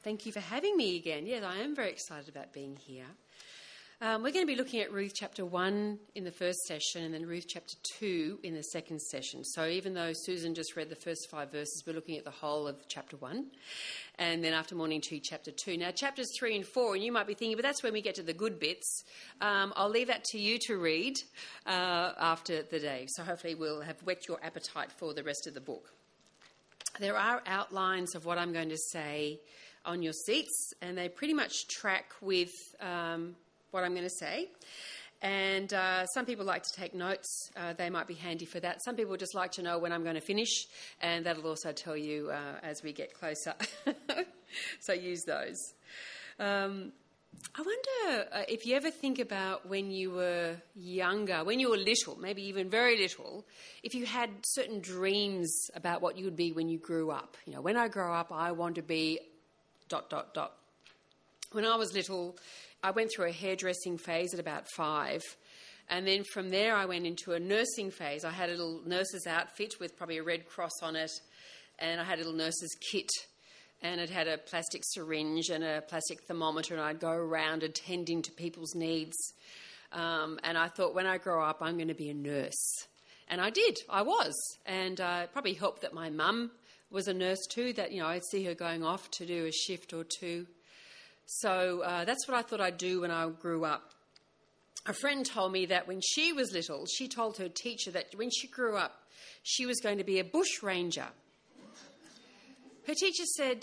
Thank you for having me again. Yes, I am very excited about being here. We're going to be looking at Ruth chapter 1 in the first session and then Ruth chapter 2 in the second session. So even though Susan just read the first 5 verses, we're looking at the whole of chapter 1. And then after morning 2, chapter 2. Now, chapters 3 and 4, and you might be thinking, but that's when we get to the good bits. I'll leave that to you to read after the day. So hopefully we'll have whet your appetite for the rest of the book. There are outlines of what I'm going to say on your seats, and they pretty much track with what I'm going to say. And some people like to take notes. They might be handy for that. Some people just like to know when I'm going to finish, and that'll also tell you as we get closer. So use those. I wonder if you ever think about when you were younger, when you were little, maybe even very little, if you had certain dreams about what you would be when you grew up. You know, when I grow up, I want to be ... When I was little, I went through a hairdressing phase at about 5. And then from there, I went into a nursing phase. I had a little nurse's outfit with probably a red cross on it. And I had a little nurse's kit. And it had a plastic syringe and a plastic thermometer. And I'd go around attending to people's needs. And I thought, when I grow up, I'm going to be a nurse. And I did. I was. And it probably helped that my mum was a nurse too, that, you know, I'd see her going off to do a shift or two. So that's what I thought I'd do when I grew up. A friend told me that when she was little, she told her teacher that when she grew up, she was going to be a bush ranger. Her teacher said,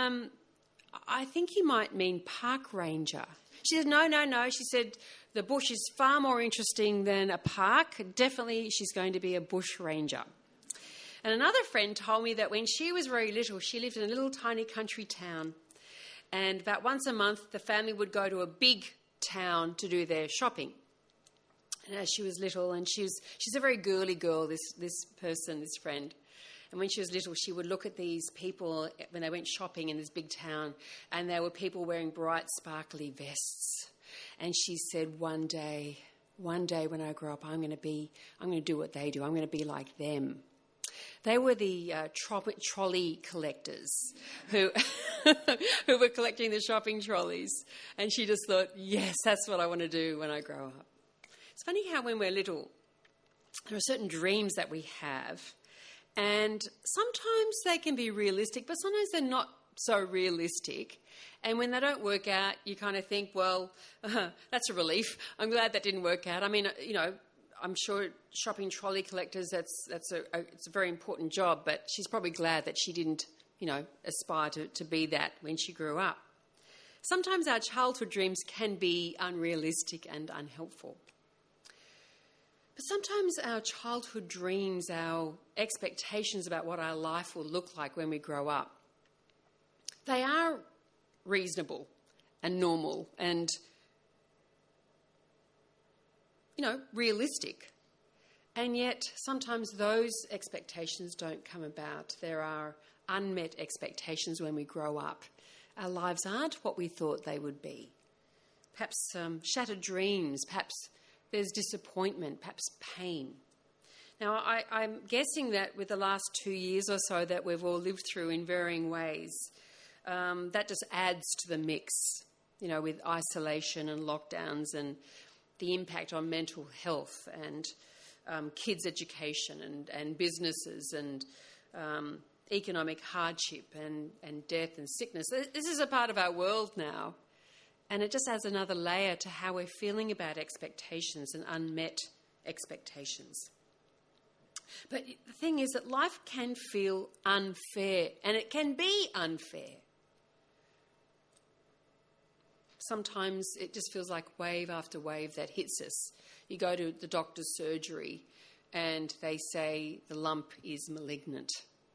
I think you might mean park ranger. She said, no. She said, the bush is far more interesting than a park. Definitely she's going to be a bush ranger. And another friend told me that when she was very little, she lived in a little tiny country town. And about once a month, the family would go to a big town to do their shopping. And as she was little, and she's a very girly girl, this friend. And when she was little, she would look at these people when they went shopping in this big town, and there were people wearing bright, sparkly vests. And she said, one day when I grow up, I'm going to do what they do. I'm going to be like them. They were the trolley collectors who were collecting the shopping trolleys. And she just thought, yes, that's what I want to do when I grow up. It's funny how when we're little, there are certain dreams that we have. And sometimes they can be realistic, but sometimes they're not so realistic. And when they don't work out, you kind of think, well, that's a relief. I'm glad that didn't work out. I mean, you know, I'm sure shopping trolley collectors, it's a very important job, but she's probably glad that she didn't, you know, aspire to be that when she grew up. Sometimes our childhood dreams can be unrealistic and unhelpful. But sometimes our childhood dreams, our expectations about what our life will look like when we grow up, they are reasonable and normal and, you know, realistic. And yet sometimes those expectations don't come about. There are unmet expectations when we grow up. Our lives aren't what we thought they would be. Perhaps shattered dreams, perhaps there's disappointment, perhaps pain. Now, I'm guessing that with the last 2 years or so that we've all lived through in varying ways, that just adds to the mix, you know, with isolation and lockdowns and the impact on mental health and kids' education and businesses and economic hardship and death and sickness. This is a part of our world now, and it just adds another layer to how we're feeling about expectations and unmet expectations. But the thing is that life can feel unfair, and it can be unfair. Sometimes it just feels like wave after wave that hits us. You go to the doctor's surgery and they say the lump is malignant.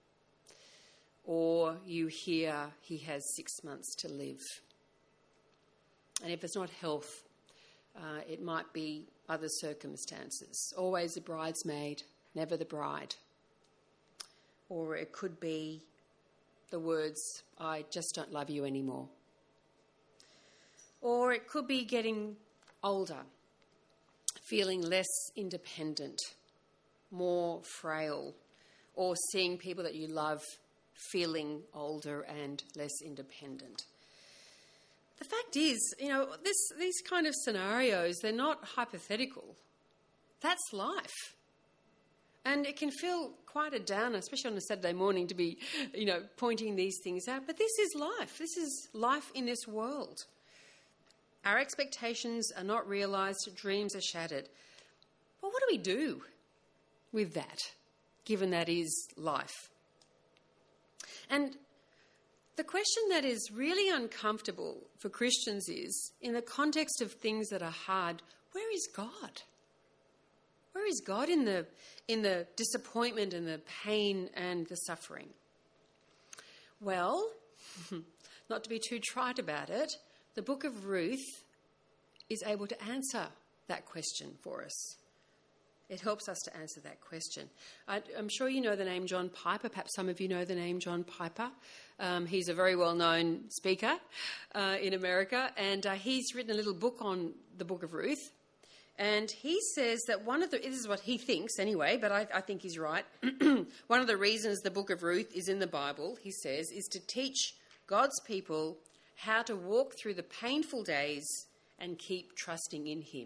Or you hear he has 6 months to live. And if it's not health, it might be other circumstances. Always the bridesmaid, never the bride. Or it could be the words, I just don't love you anymore. Or it could be getting older, feeling less independent, more frail, or seeing people that you love feeling older and less independent. the fact is, these kind of scenarios, they're not hypothetical. That's life. And it can feel quite a downer, especially on a Saturday morning, to be, pointing these things out. But this is life. This is life in this world. Our expectations are not realised, dreams are shattered. Well, what do we do with that, given that is life? And the question that is really uncomfortable for Christians is, in the context of things that are hard, where is God? Where is God in the disappointment and the pain and the suffering? Well, not to be too trite about it, the book of Ruth is able to answer that question for us. It helps us to answer that question. I'm sure you know the name John Piper. Perhaps some of you know the name John Piper. He's a very well-known speaker in America, and he's written a little book on the book of Ruth. And he says that this is what he thinks anyway, but I think he's right. One of the reasons the book of Ruth is in the Bible, he says, is to teach God's people how to walk through the painful days and keep trusting in him.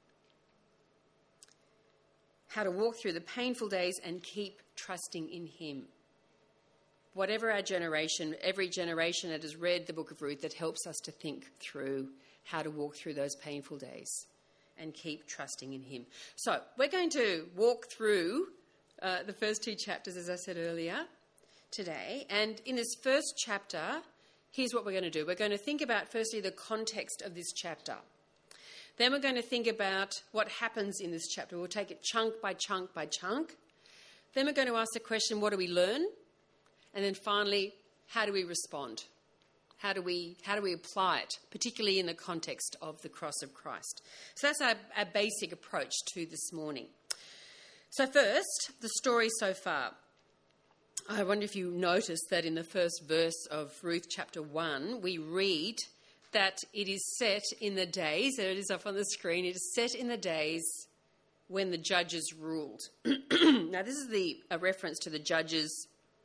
How to walk through the painful days and keep trusting in him. Whatever our generation, every generation that has read the book of Ruth, that helps us to think through how to walk through those painful days and keep trusting in him. So we're going to walk through the first two chapters, as I said earlier, today. And in this first chapter, here's what we're going to do. We're going to think about, firstly, the context of this chapter. Then we're going to think about what happens in this chapter. We'll take it chunk by chunk by chunk. Then we're going to ask the question, what do we learn? And then finally, how do we respond? How do we apply it, particularly in the context of the cross of Christ? So that's our basic approach to this morning. So first, the story so far. I wonder if you noticed that in the first verse of Ruth chapter 1, we read that it is set in the days, there it is up on the screen, it is set in the days when the judges ruled. Now this is a reference to the judges.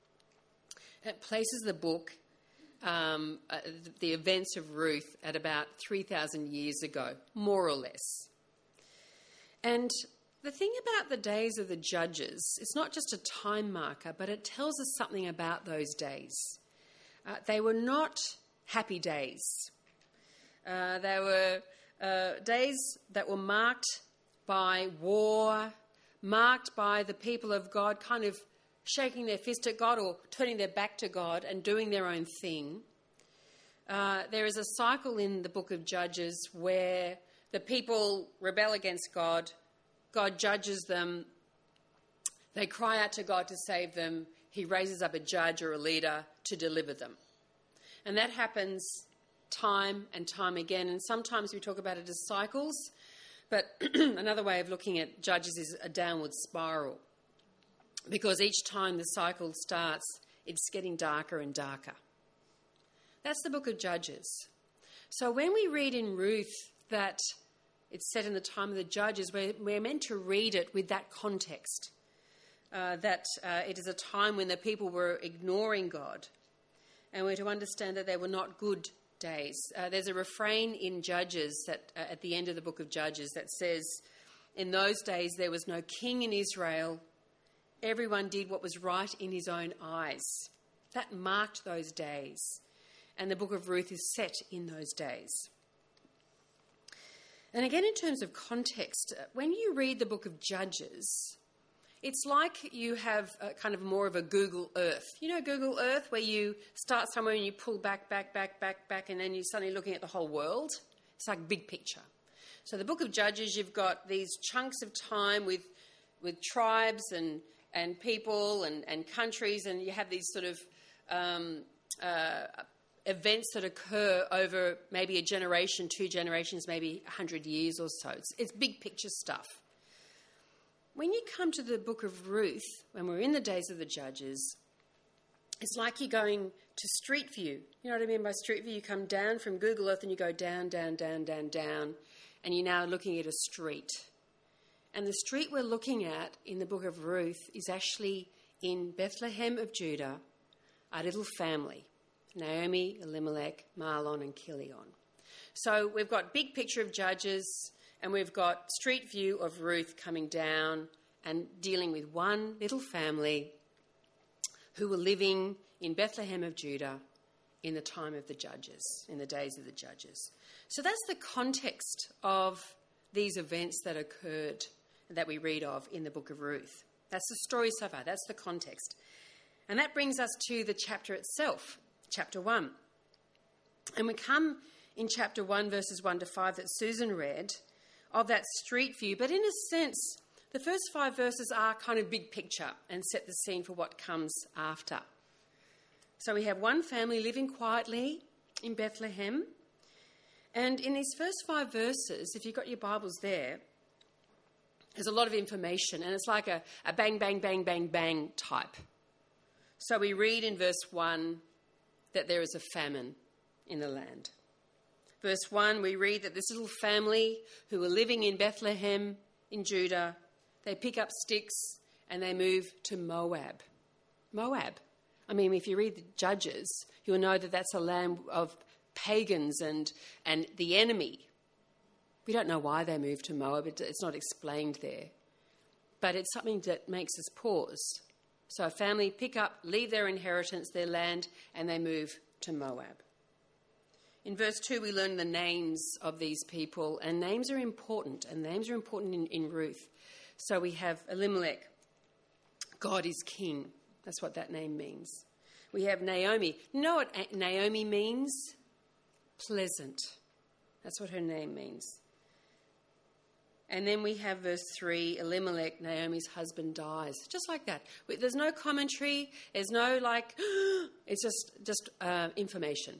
It places the book, the events of Ruth, at about 3,000 years ago, more or less. And the thing about the days of the judges, it's not just a time marker, but it tells us something about those days. They were not happy days. They were days that were marked by war, marked by the people of God kind of shaking their fist at God or turning their back to God and doing their own thing. There is a cycle in the book of Judges where the people rebel against God, God judges them, they cry out to God to save them, he raises up a judge or a leader to deliver them. And that happens time and time again, and sometimes we talk about it as cycles, but another way of looking at Judges is a downward spiral, because each time the cycle starts, it's getting darker and darker. That's the book of Judges. So when we read in Ruth that it's set in the time of the judges, we're meant to read it with that context, that it is a time when the people were ignoring God, and we're to understand that they were not good days. There's a refrain in Judges that at the end of the book of Judges that says, in those days there was no king in Israel, everyone did what was right in his own eyes. That marked those days, and the book of Ruth is set in those days. And again, in terms of context, when you read the book of Judges, it's like you have a kind of more of a Google Earth. You know Google Earth, where you start somewhere and you pull back, and then you're suddenly looking at the whole world? It's like big picture. So the book of Judges, you've got these chunks of time with tribes and people and countries, and you have these sort of events that occur over maybe a generation, 2 generations, maybe 100 years or so. It's big picture stuff. When you come to the book of Ruth, when we're in the days of the judges, it's like you're going to Street View. You know what I mean by Street View? You come down from Google Earth and you go down, and you're now looking at a street. And the street we're looking at in the book of Ruth is actually in Bethlehem of Judah, a little family, Naomi, Elimelech, Mahlon and Chilion. So we've got big picture of Judges, and we've got street view of Ruth coming down and dealing with one little family who were living in Bethlehem of Judah in the time of the Judges, in the days of the Judges. So that's the context of these events that occurred, that we read of in the book of Ruth. That's the story so far. That's the context. And that brings us to the chapter itself, chapter 1. And we come in chapter 1, verses 1 to 5 that Susan read, of that street view. But in a sense, the first 5 verses are kind of big picture and set the scene for what comes after. So we have one family living quietly in Bethlehem. And in these first 5 verses, if you've got your Bibles there, there's a lot of information, and it's like a bang, bang, bang, bang, bang type. So we read in verse 1 that there is a famine in the land. Verse 1, we read that this little family who were living in Bethlehem in Judah, they pick up sticks and they move to Moab. Moab. I mean, if you read the Judges, you'll know that that's a land of pagans and the enemy. We don't know why they moved to Moab. It's not explained there. But it's something that makes us pause. So a family pick up, leave their inheritance, their land, and they move to Moab. In verse 2, we learn the names of these people, and names are important, in Ruth. So we have Elimelech, God is king. That's what that name means. We have Naomi. You know what Naomi means? Pleasant. That's what her name means. And then we have verse 3, Elimelech, Naomi's husband, dies. Just like that. There's no commentary. There's no it's just information.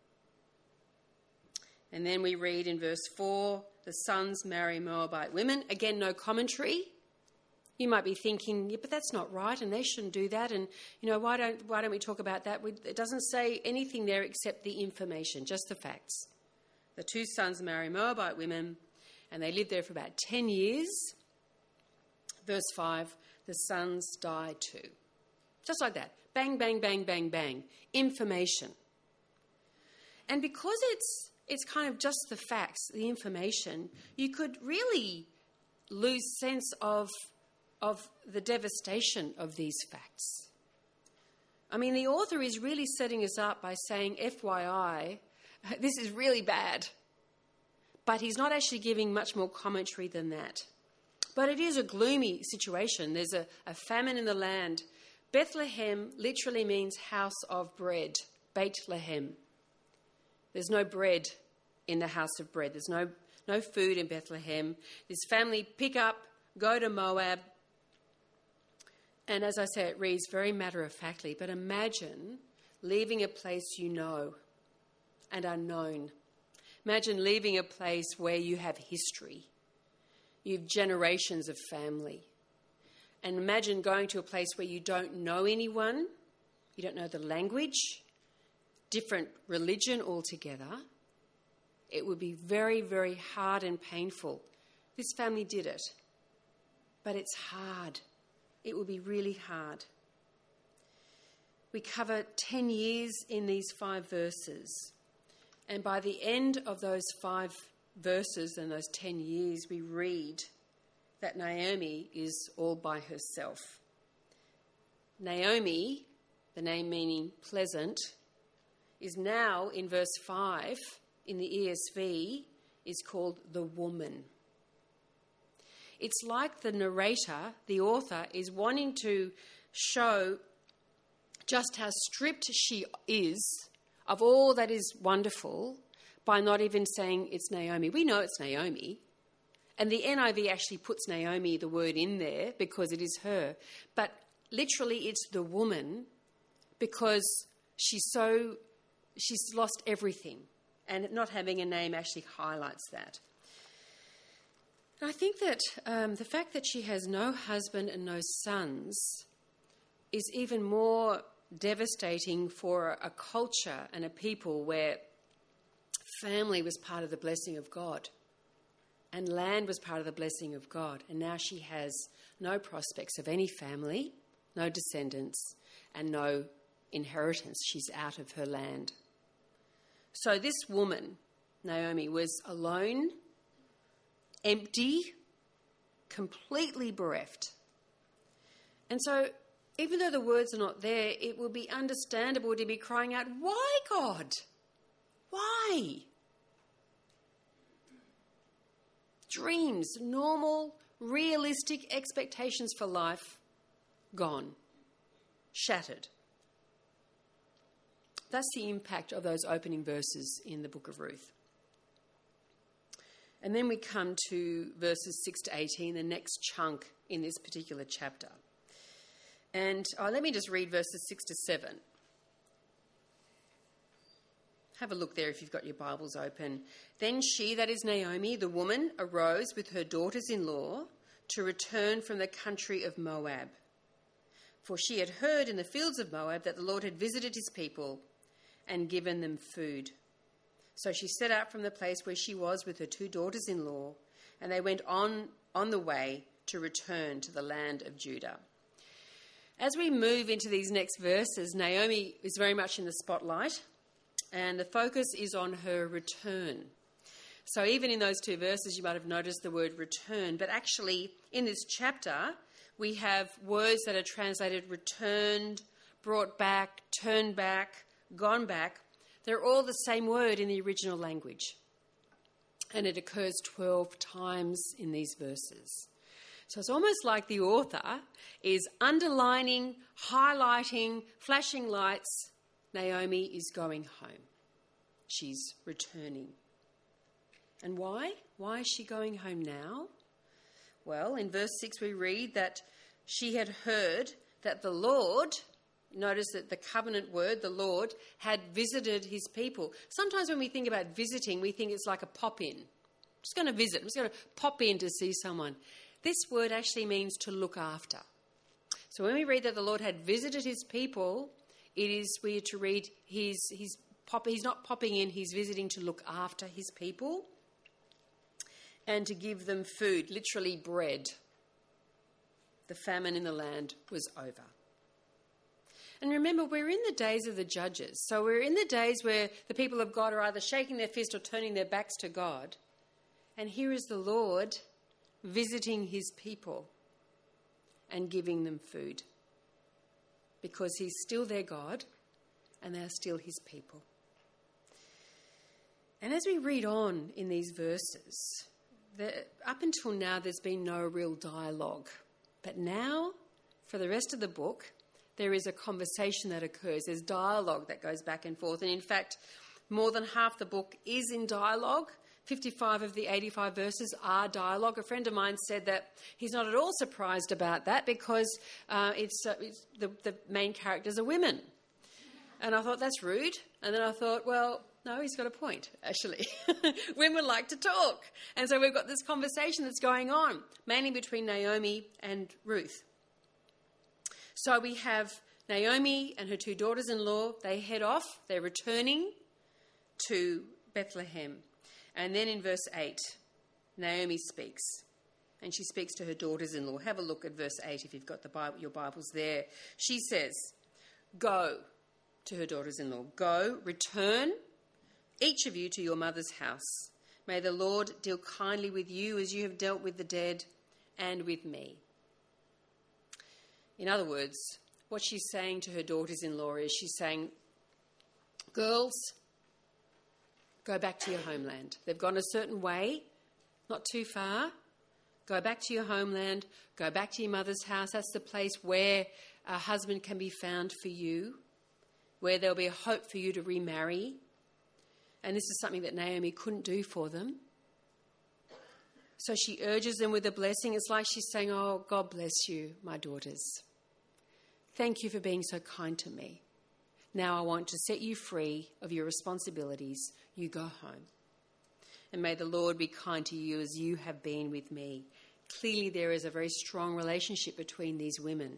And then we read in verse 4, the sons marry Moabite women. Again, no commentary. You might be thinking, yeah, but that's not right, and they shouldn't do that. And, why don't we talk about that? It doesn't say anything there except the information, just the facts. The 2 sons marry Moabite women, and they live there for about 10 years. Verse 5, the sons die too. Just like that. Bang, bang, bang, bang, bang. Information. And because it's kind of just the facts, the information, you could really lose sense of the devastation of these facts. I mean, the author is really setting us up by saying, FYI, this is really bad. But he's not actually giving much more commentary than that. But it is a gloomy situation. There's a famine in the land. Bethlehem literally means house of bread, Beit Lehem. There's no bread in the house of bread. There's no food in Bethlehem. This family pick up, go to Moab. And as I say, it reads very matter-of-factly. But imagine leaving a place you know and are known. Imagine leaving a place where you have history. You have generations of family. And imagine going to a place where you don't know anyone, you don't know the language, different religion altogether. It would be very, very hard and painful. This family did it. But it's hard. It will be really hard. We cover 10 years in these 5 verses. And by the end of those 5 verses and those 10 years, we read that Naomi is all by herself. Naomi, the name meaning pleasant, is now in verse 5 in the ESV is called the woman. It's like the narrator, the author, is wanting to show just how stripped she is of all that is wonderful by not even saying it's Naomi. We know it's Naomi. And the NIV actually puts Naomi, the word, in there because it is her. But literally it's the woman because she's lost everything. And not having a name actually highlights that. And I think that the fact that she has no husband and no sons is even more devastating for a culture and a people where family was part of the blessing of God and land was part of the blessing of God. And now she has no prospects of any family, no descendants, and no inheritance. She's out of her land. So this woman Naomi was alone, empty, completely bereft. And so, even though the words are not there, it would be understandable to be crying out, "Why, God? Why?" Dreams, normal, realistic expectations for life, gone, shattered. That's the impact of those opening verses in the book of Ruth. And then we come to verses 6 to 18, the next chunk in this particular chapter. And let me just read verses 6 to 7. Have a look there if you've got your Bibles open. Then she, that is Naomi, the woman, arose with her daughters-in-law to return from the country of Moab. For she had heard in the fields of Moab that the Lord had visited his people and given them food. So she set out from the place where she was with her two daughters-in-law, and they went on the way to return to the land of Judah. As we move into these next verses, Naomi is very much in the spotlight, and the focus is on her return. So even in those two verses, you might have noticed the word return, but actually in this chapter, we have words that are translated returned, brought back, turned back, gone back. They're all the same word in the original language. And it occurs 12 times in these verses. So it's almost like the author is underlining, highlighting, flashing lights. Naomi is going home. She's returning. And why? Why is she going home now? Well, in verse 6 we read that she had heard that the Lord, notice that the covenant word, the Lord, had visited his people. Sometimes when we think about visiting, we think it's like a pop-in. I'm just going to visit. I'm just going to pop in to see someone. This word actually means to look after. So when we read that the Lord had visited his people, we are to read he's not popping in, he's visiting to look after his people and to give them food, literally bread. The famine in the land was over. And remember, we're in the days of the judges. So we're in the days where the people of God are either shaking their fist or turning their backs to God. And here is the Lord visiting his people and giving them food. Because he's still their God and they're still his people. And as we read on in these verses, up until now there's been no real dialogue. But now, for the rest of the book, there is a conversation that occurs. There's dialogue that goes back and forth. And in fact, more than half the book is in dialogue. 55 of the 85 verses are dialogue. A friend of mine said that he's not at all surprised about that because the main characters are women. And I thought, that's rude. And then I thought, well, no, he's got a point, actually. Women like to talk. And so we've got this conversation that's going on, mainly between Naomi and Ruth. So we have Naomi and her two daughters-in-law. They head off. They're returning to Bethlehem. And then in verse 8, Naomi speaks. And she speaks to her daughters-in-law. Have a look at verse 8 if you've got your Bibles there. She says, "Go," to her daughters-in-law. "Go, return, each of you to your mother's house. May the Lord deal kindly with you as you have dealt with the dead and with me." In other words, what she's saying to her daughters-in-law is she's saying, girls, go back to your homeland. They've gone a certain way, not too far. Go back to your homeland. Go back to your mother's house. That's the place where a husband can be found for you, where there'll be a hope for you to remarry. And this is something that Naomi couldn't do for them. So she urges them with a blessing. It's like she's saying, "Oh, God bless you, my daughters. Thank you for being so kind to me. Now I want to set you free of your responsibilities. You go home. And may the Lord be kind to you as you have been with me." Clearly there is a very strong relationship between these women.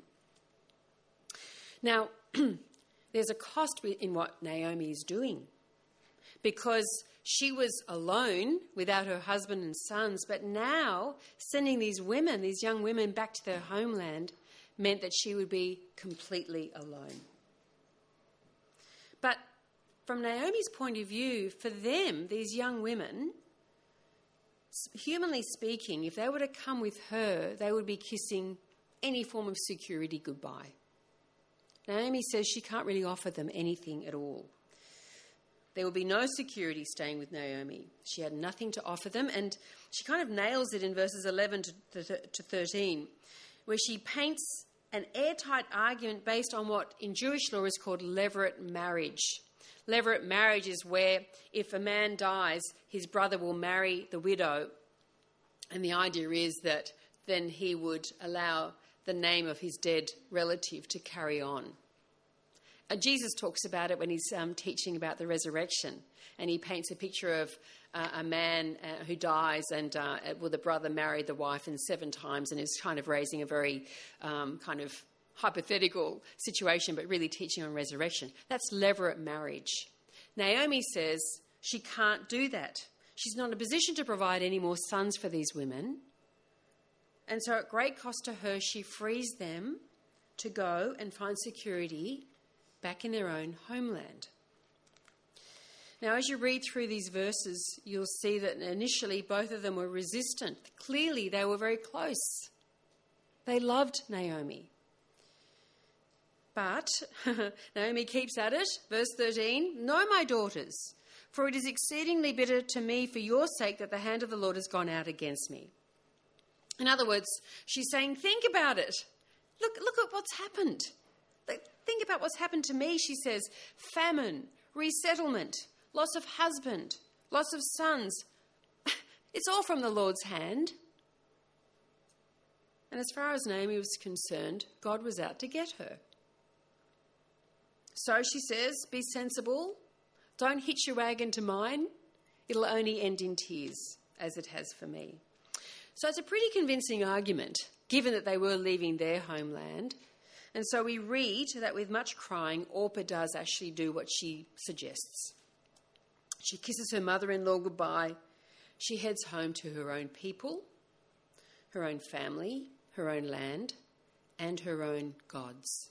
Now, there's a cost in what Naomi is doing, because she was alone without her husband and sons, but now sending these women, these young women, back to their homeland meant that she would be completely alone. But from Naomi's point of view, for them, these young women, humanly speaking, if they were to come with her, they would be kissing any form of security goodbye. Naomi says she can't really offer them anything at all. There would be no security staying with Naomi. She had nothing to offer them, and she kind of nails it in verses 11 to 13, where she paints an airtight argument based on what in Jewish law is called levirate marriage. Levirate marriage is where if a man dies, his brother will marry the widow, and the idea is that then he would allow the name of his dead relative to carry on. Jesus talks about it when he's teaching about the resurrection, and he paints a picture of a man who dies and the brother married the wife in 7 times, and is kind of raising a very kind of hypothetical situation, but really teaching on resurrection. That's levirate marriage. Naomi says she can't do that. She's not in a position to provide any more sons for these women. And so at great cost to her, she frees them to go and find security back in their own homeland. Now, as you read through these verses, you'll see that initially both of them were resistant. Clearly, they were very close. They loved Naomi. But Naomi keeps at it. Verse 13, "No, my daughters, for it is exceedingly bitter to me for your sake that the hand of the Lord has gone out against me." In other words, she's saying, think about it. Look at what's happened. Think about what's happened to me, she says. Famine, resettlement, loss of husband, loss of sons. It's all from the Lord's hand. And as far as Naomi was concerned, God was out to get her. So she says, be sensible. Don't hitch your wagon to mine. It'll only end in tears, as it has for me. So it's a pretty convincing argument, given that they were leaving their homeland. And so we read that with much crying, Orpah does actually do what she suggests. She kisses her mother-in-law goodbye. She heads home to her own people, her own family, her own land, and her own gods.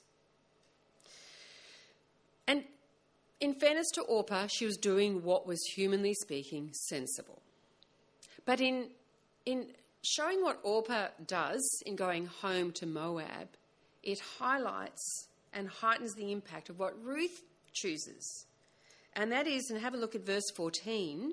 And in fairness to Orpah, she was doing what was, humanly speaking, sensible. But in showing what Orpah does in going home to Moab, it highlights and heightens the impact of what Ruth chooses. And that is, and have a look at verse 14,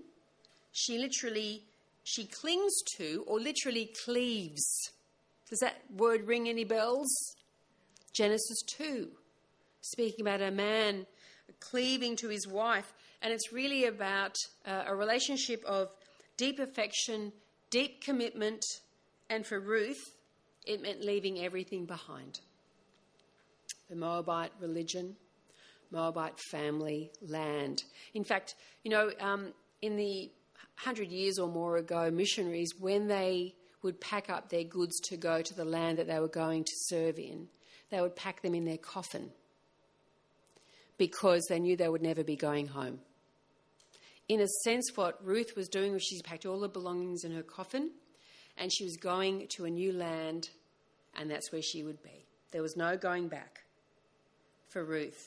she clings to, or literally cleaves. Does that word ring any bells? Genesis 2, speaking about a man cleaving to his wife. And it's really about a relationship of deep affection, deep commitment, and for Ruth, it meant leaving everything behind. The Moabite religion, Moabite family, land. In fact, in the 100 years or more ago, missionaries, when they would pack up their goods to go to the land that they were going to serve in, they would pack them in their coffin because they knew they would never be going home. In a sense, what Ruth was doing was she packed all the belongings in her coffin and she was going to a new land, and that's where she would be. There was no going back for Ruth.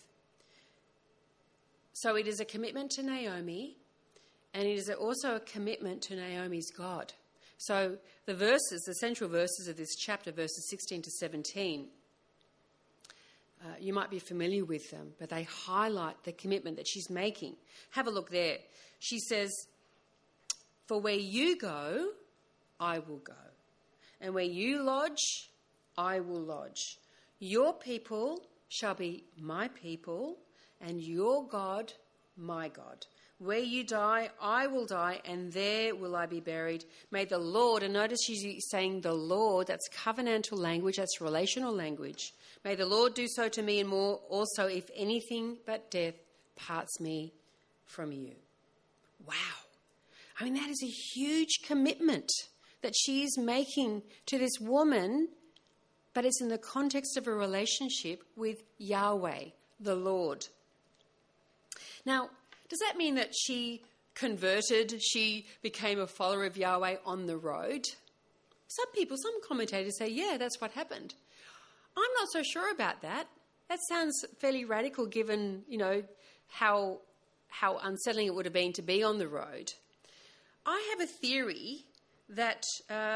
So it is a commitment to Naomi, and it is also a commitment to Naomi's God. So the central verses of this chapter, verses 16 to 17, you might be familiar with them, but they highlight the commitment that she's making. Have a look there. She says, "For where you go, I will go. And where you lodge, I will lodge. Your people shall be my people, and your God, my God. Where you die, I will die, and there will I be buried. May the Lord," and notice she's saying the Lord, that's covenantal language, that's relational language. "May the Lord do so to me and more also, if anything but death parts me from you." Wow. I mean, that is a huge commitment that she is making to this woman, but it's in the context of a relationship with Yahweh, the Lord. Now, does that mean that she converted, she became a follower of Yahweh on the road? Some commentators say, yeah, that's what happened. I'm not so sure about that. That sounds fairly radical given, how how unsettling it would have been to be on the road, I have a theory that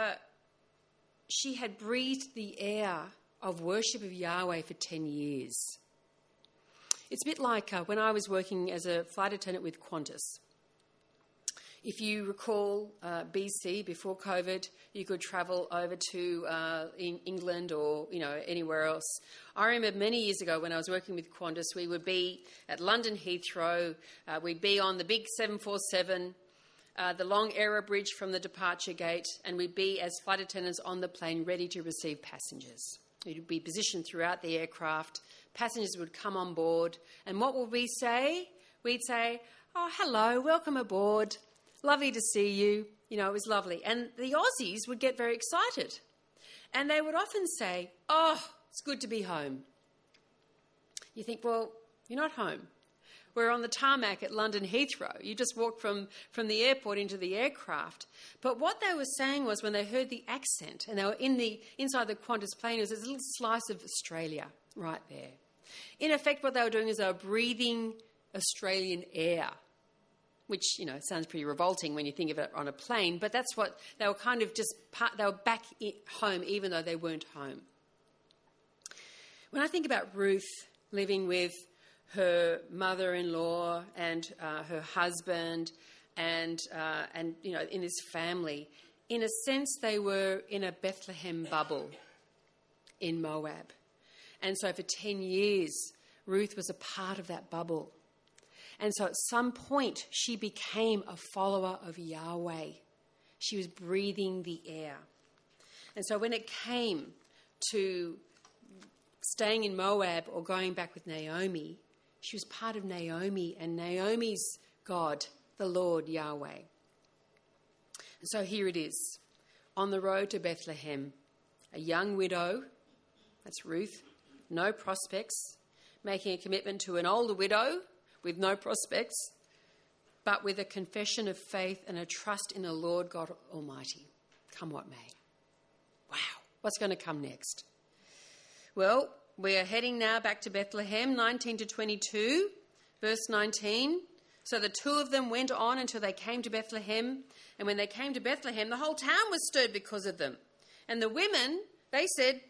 she had breathed the air of worship of Yahweh for 10 years. It's a bit like when I was working as a flight attendant with Qantas. If you recall, BC, before COVID, you could travel over to in England or, anywhere else. I remember many years ago when I was working with Qantas, we would be at London Heathrow, we'd be on the big 747, the long error bridge from the departure gate, and we'd be as flight attendants on the plane ready to receive passengers. We'd be positioned throughout the aircraft. Passengers would come on board, and what would we say? We'd say, "Oh, hello, welcome aboard. Lovely to see you." It was lovely. And the Aussies would get very excited. And they would often say, "Oh, it's good to be home." You think, well, you're not home. We're on the tarmac at London Heathrow. You just walked from the airport into the aircraft. But what they were saying was when they heard the accent and they were inside the Qantas plane, there's a little slice of Australia right there. In effect, what they were doing is they were breathing Australian air, which, sounds pretty revolting when you think of it on a plane, but that's what they were kind of they were back home even though they weren't home. When I think about Ruth living with her mother-in-law and her husband and in this family, in a sense they were in a Bethlehem bubble in Moab. And so for 10 years, Ruth was a part of that bubble. And so at some point, she became a follower of Yahweh. She was breathing the air. And so when it came to staying in Moab or going back with Naomi, she was part of Naomi and Naomi's God, the Lord Yahweh. And so here it is, on the road to Bethlehem, a young widow, that's Ruth, no prospects, making a commitment to an older widow with no prospects, but with a confession of faith and a trust in the Lord God Almighty, come what may. Wow, what's going to come next? Well, we are heading now back to Bethlehem, 19 to 22, verse 19. So the two of them went on until they came to Bethlehem, and when they came to Bethlehem, the whole town was stirred because of them. And the women, they said,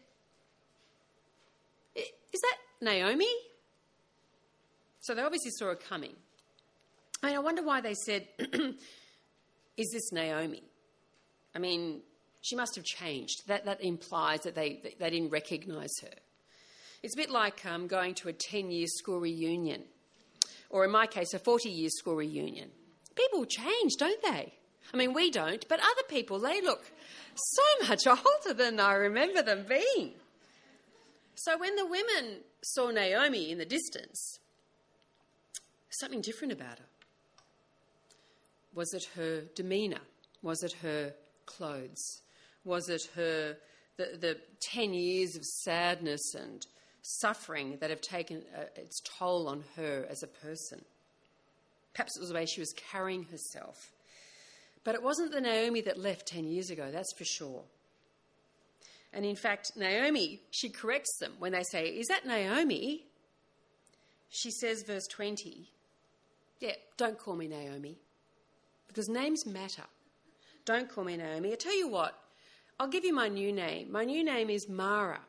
"Is that Naomi?" So they obviously saw her coming. I wonder why they said, "Is this Naomi?" I mean, she must have changed. That implies that they didn't recognise her. It's a bit like going to a 10-year school reunion, or in my case, a 40-year school reunion. People change, don't they? I mean, we don't, but other people, they look so much older than I remember them being. So when the women saw Naomi in the distance, something different about her. Was it her demeanour? Was it her clothes? Was it her the 10 years of sadness and suffering that have taken its toll on her as a person? Perhaps it was the way she was carrying herself. But it wasn't the Naomi that left 10 years ago, that's for sure. And in fact, Naomi, she corrects them when they say, "Is that Naomi?" She says, verse 20, "Yeah, don't call me Naomi, because names matter. Don't call me Naomi. I tell you what, I'll give you my new name. My new name is Mara.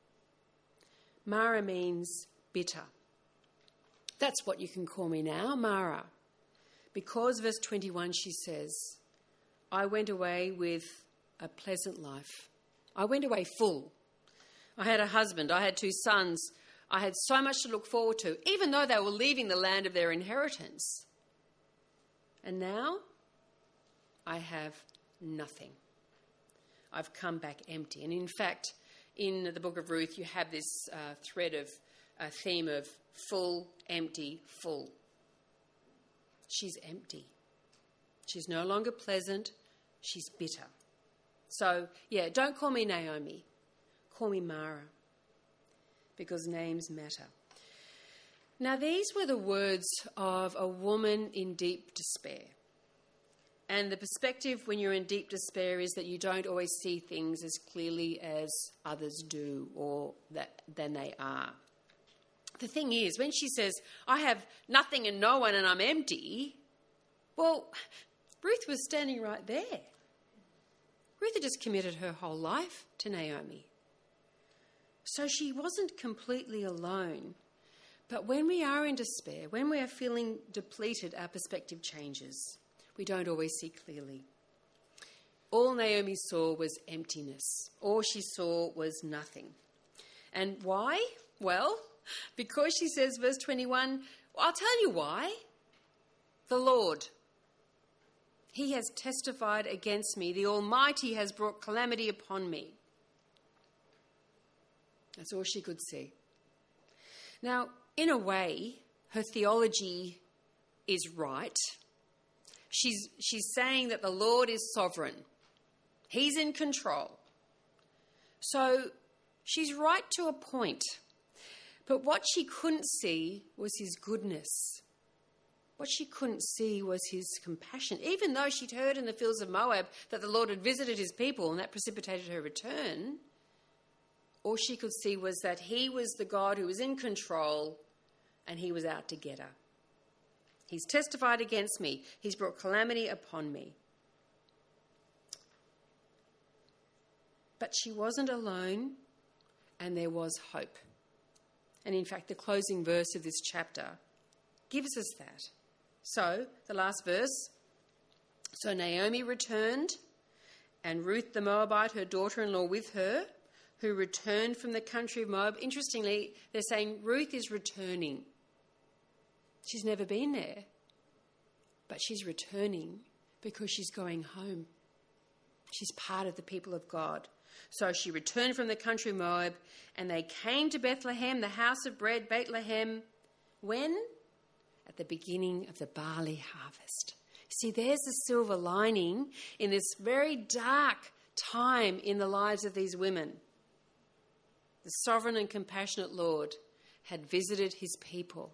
Mara means bitter. That's what you can call me now, Mara." Because, verse 21, she says, "I went away with a pleasant life. I went away full. I had a husband. I had 2 sons. I had so much to look forward to, even though they were leaving the land of their inheritance. And now I have nothing. I've come back empty." And in fact, in the book of Ruth, you have this thread of a theme of full, empty, full. She's empty. She's no longer pleasant. She's bitter. So, yeah, don't call me Naomi. Call me Mara, because names matter. Now, these were the words of a woman in deep despair. And the perspective when you're in deep despair is that you don't always see things as clearly as others do or than they are. the thing is, when she says, I have nothing and no one and I'm empty, well, Ruth was standing right there. Ruth had just committed her whole life to Naomi. So she wasn't completely alone. But when we are in despair, when we are feeling depleted, our perspective changes. We don't always see clearly. All Naomi saw was emptiness. All she saw was nothing. And why? Well, because she says, verse 21, I'll tell you why. The Lord, He has testified against me. The Almighty has brought calamity upon me. That's all she could see. Now, in a way, her theology is right. She's saying that the Lord is sovereign. He's in control. So she's right to a point. But what she couldn't see was his goodness. What she couldn't see was his compassion. Even though she'd heard in the fields of Moab that the Lord had visited his people and that precipitated her return, all she could see was that he was the God who was in control and he was out to get her. He's testified against me. He's brought calamity upon me. But she wasn't alone, and there was hope. And in fact, the closing verse of this chapter gives us that. So, the last verse. So Naomi returned, and Ruth the Moabite, her daughter-in-law, with her, who returned from the country of Moab. Interestingly, they're saying Ruth is returning. She's never been there, but she's returning because she's going home. She's part of the people of God. So she returned from the country of Moab, and they came to Bethlehem, the house of bread, Bethlehem. When? At the beginning of the barley harvest. See, there's the silver lining in this very dark time in the lives of these women. The sovereign and compassionate Lord had visited his people.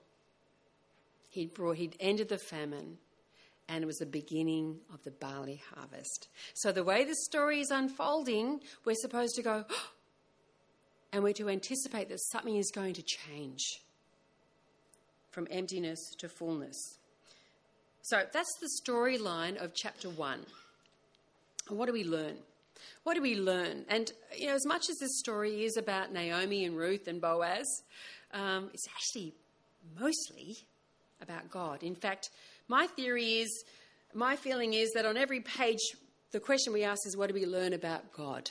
He'd ended the famine, and it was the beginning of the barley harvest. So the way the story is unfolding, we're supposed to go, oh, and we're to anticipate that something is going to change from emptiness to fullness. So that's the storyline of chapter 1. And what do we learn? What do we learn? And, as much as this story is about Naomi and Ruth and Boaz, it's actually mostly about God. In fact, my feeling is that on every page, the question we ask is, what do we learn about God?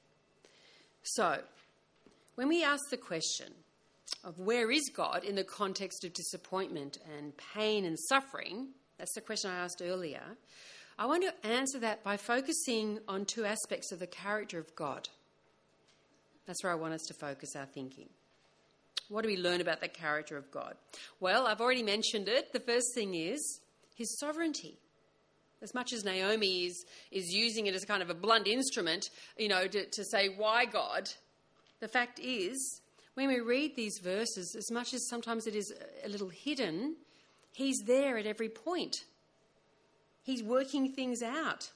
So, when we ask the question of where is God in the context of disappointment and pain and suffering, that's the question I asked earlier, I want to answer that by focusing on two aspects of the character of God. That's where I want us to focus our thinking. What do we learn about the character of God? Well, I've already mentioned it. The first thing is his sovereignty. As much as Naomi is using it as kind of a blunt instrument, to say, why God? The fact is, when we read these verses, as much as sometimes it is a little hidden, he's there at every point. He's working things out.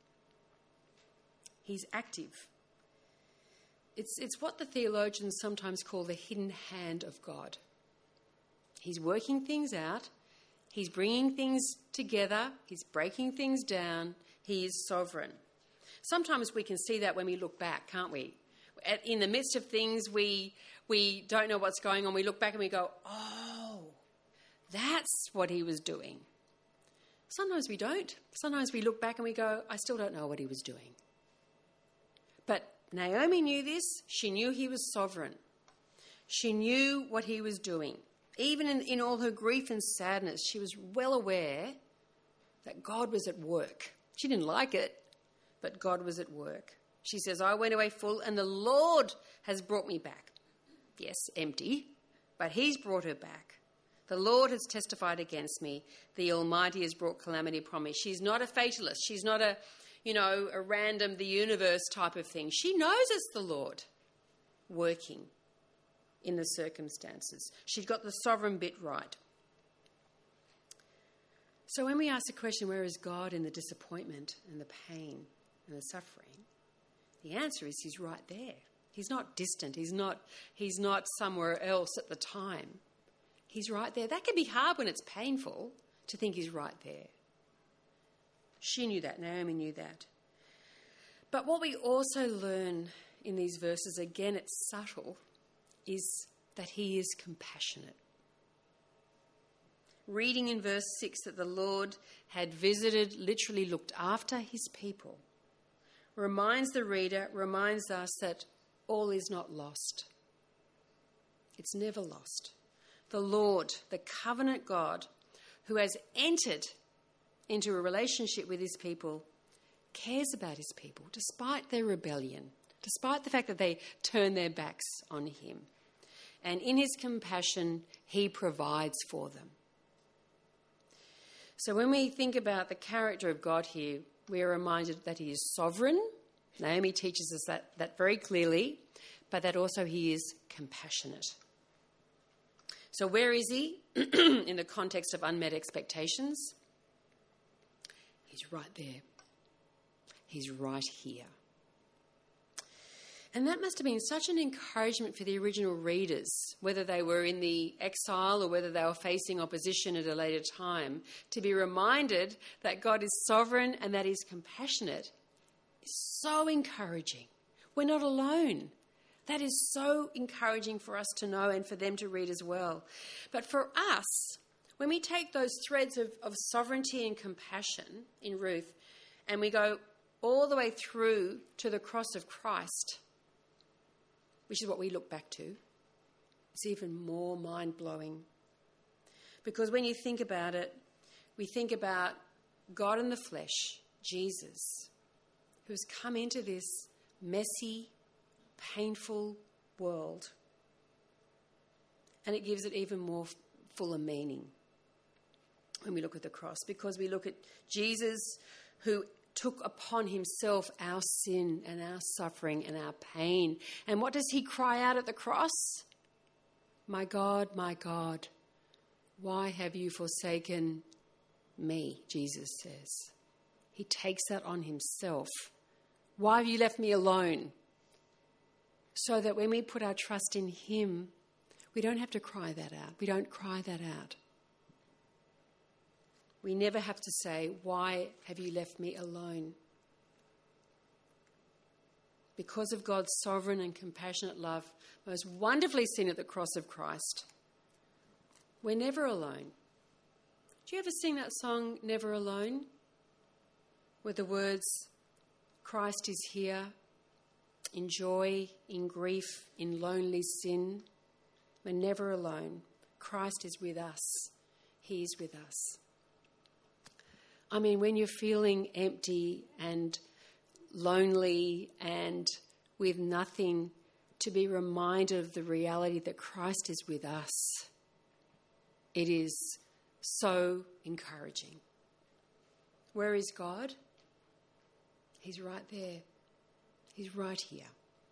He's active. It's what the theologians sometimes call the hidden hand of God. He's working things out. He's bringing things together. He's breaking things down. He is sovereign. Sometimes we can see that when we look back, can't we? In the midst of things, we don't know what's going on. We look back and we go, oh, that's what he was doing. Sometimes we don't. Sometimes we look back and we go, I still don't know what he was doing. But Naomi knew this. She knew he was sovereign. She knew what he was doing. Even in all her grief and sadness, she was well aware that God was at work. She didn't like it, but God was at work. She says, I went away full and the Lord has brought me back. Yes, empty, but he's brought her back. The Lord has testified against me. The Almighty has brought calamity upon me. She's not a fatalist. She's not a random, the universe type of thing. She knows it's the Lord working in the circumstances. She's got the sovereign bit right. So when we ask the question, where is God in the disappointment and the pain and the suffering? The answer is he's right there. He's not distant. He's not somewhere else at the time. He's right there. That can be hard when it's painful to think he's right there. She knew that. Naomi knew that. But what we also learn in these verses, again, it's subtle, is that he is compassionate. Reading in verse 6 that the Lord had visited, literally looked after his people, reminds the reader, reminds us that all is not lost. It's never lost. The Lord, the covenant God, who has entered into a relationship with his people, cares about his people despite their rebellion, despite the fact that they turn their backs on him. And in his compassion, he provides for them. So when we think about the character of God here, we are reminded that he is sovereign. Naomi teaches us that very clearly, but that also he is compassionate. So where is he in the context of unmet expectations? He's right there. He's right here. And that must have been such an encouragement for the original readers, whether they were in the exile or whether they were facing opposition at a later time, to be reminded that God is sovereign and that he's compassionate. Is so encouraging. We're not alone. That is so encouraging for us to know and for them to read as well. But for us, when we take those threads of sovereignty and compassion in Ruth and we go all the way through to the cross of Christ, which is what we look back to, it's even more mind-blowing. Because when you think about it, we think about God in the flesh, Jesus, who has come into this messy, painful world. And it gives it even more fuller meaning when we look at the cross, because we look at Jesus who took upon himself our sin and our suffering and our pain. And what does he cry out at the cross? My God, why have you forsaken me, Jesus says. He takes that on himself. Why have you left me alone? So that when we put our trust in him, we don't have to cry that out. We don't cry that out. We never have to say, why have you left me alone? Because of God's sovereign and compassionate love, most wonderfully seen at the cross of Christ, we're never alone. Do you ever sing that song, Never Alone? With the words, Christ is here, in joy, in grief, in lonely sin. We're never alone. Christ is with us. He is with us. I mean, when you're feeling empty and lonely and with nothing, to be reminded of the reality that Christ is with us, it is so encouraging. Where is God? He's right there. He's right here.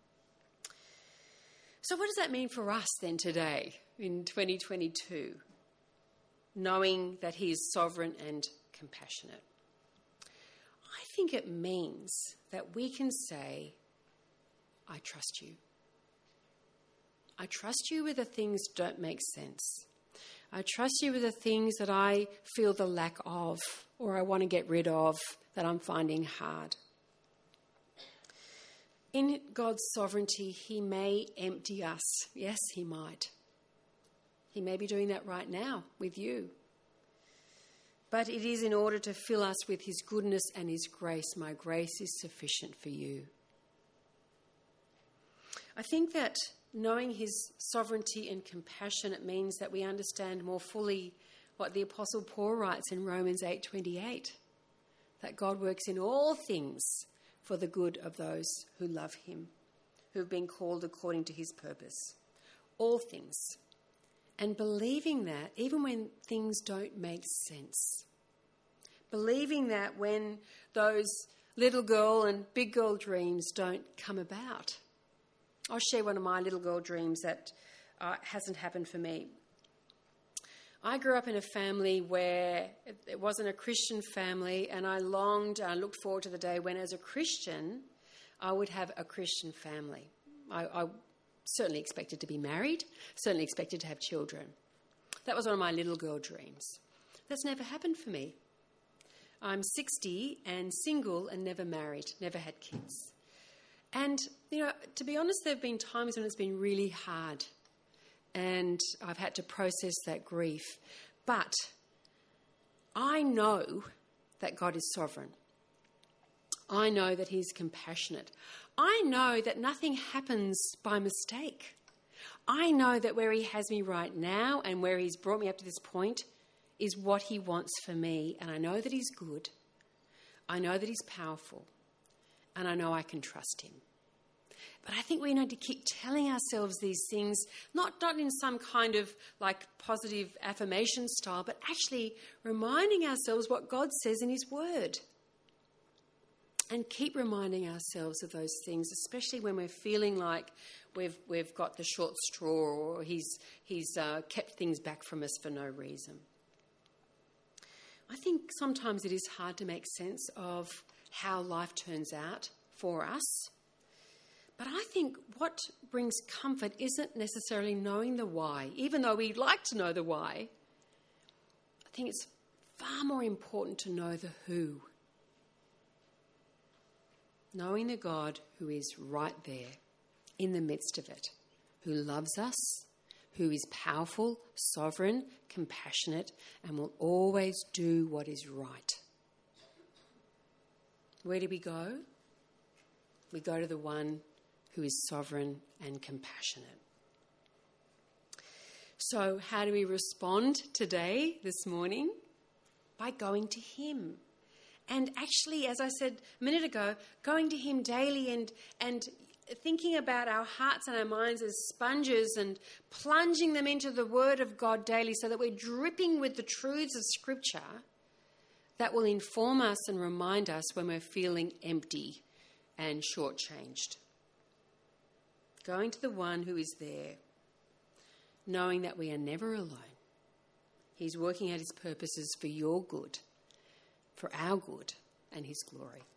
So what does that mean for us then today in 2022? Knowing that he is sovereign and compassionate. I think it means that we can say, I trust you. I trust you with the things that don't make sense. I trust you with the things that I feel the lack of or I want to get rid of, that I'm finding hard. In God's sovereignty, he may empty us. Yes, he might. He may be doing that right now with you. But it is in order to fill us with his goodness and his grace. My grace is sufficient for you. I think that knowing his sovereignty and compassion, it means that we understand more fully what the Apostle Paul writes in Romans 8:28, that God works in all things for the good of those who love him, who have been called according to his purpose. All things. And believing that even when things don't make sense. Believing that when those little girl and big girl dreams don't come about. I'll share one of my little girl dreams that hasn't happened for me. I grew up in a family where it wasn't a Christian family, and I looked forward to the day when as a Christian I would have a Christian family. I certainly expected to be married, certainly expected to have children. That was one of my little girl dreams. That's never happened for me. I'm 60 and single and never married, never had kids. And, to be honest, there have been times when it's been really hard and I've had to process that grief. But I know that God is sovereign. I know that he's compassionate. I know that nothing happens by mistake. I know that where he has me right now and where he's brought me up to this point is what he wants for me. And I know that he's good. I know that he's powerful. And I know I can trust him. But I think we need to keep telling ourselves these things, not in some kind of like positive affirmation style, but actually reminding ourselves what God says in his word. And keep reminding ourselves of those things, especially when we're feeling like we've got the short straw or he's kept things back from us for no reason. I think sometimes it is hard to make sense of how life turns out for us. But I think what brings comfort isn't necessarily knowing the why, even though we like to know the why. I think it's far more important to know the who. Knowing the God who is right there in the midst of it, who loves us, who is powerful, sovereign, compassionate, and will always do what is right. Where do we go? We go to the one who is sovereign and compassionate. So how do we respond today, this morning? By going to him. And actually, as I said a minute ago, going to him daily and thinking about our hearts and our minds as sponges and plunging them into the Word of God daily so that we're dripping with the truths of Scripture that will inform us and remind us when we're feeling empty and shortchanged. Going to the one who is there, knowing that we are never alone. He's working out his purposes for your good, for our good and his glory.